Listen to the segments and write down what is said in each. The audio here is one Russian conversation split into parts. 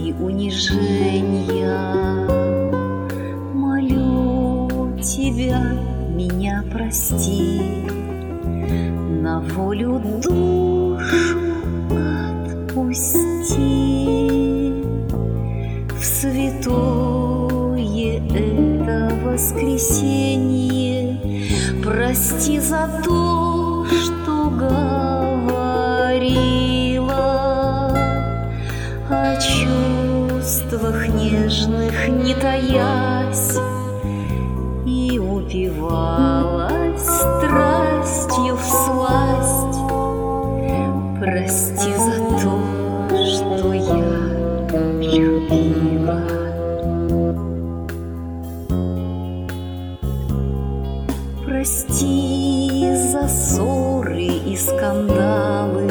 и унижения. Молю тебя, меня прости, на волю душу отпусти. В святое это воскресенье прости за то, что говорила, о чувствах нежных не таясь, и упивалась страстью всласть. Прости за то, что я любила. Прости за ссоры и скандалы,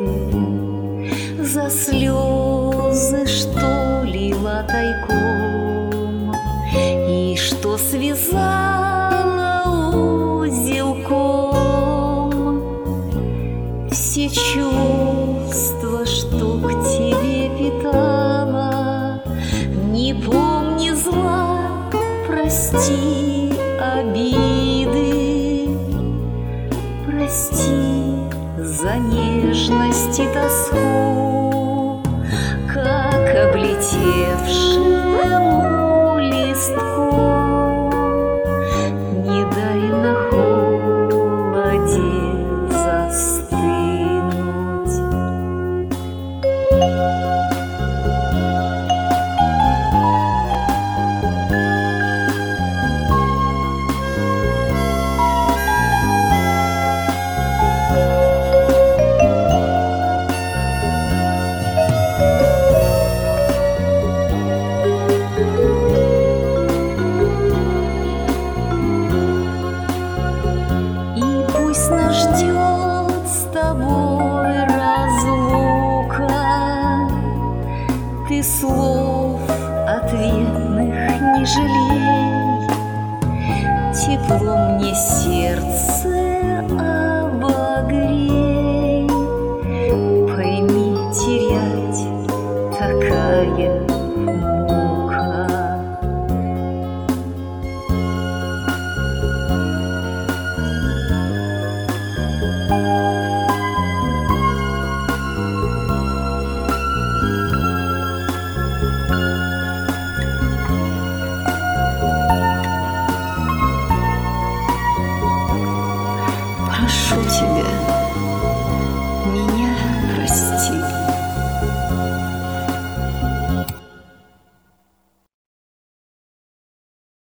за слезы, что лила тайком, и что связала узелком. Все чувства, что к тебе питала, не помни зла, прости обиды. Прости за нежность и тоску, как облетевшему листку. Не дай на холоде застынуть. Ждет с тобой разлука, ты слов ответных не жалей. Тепло мне сердце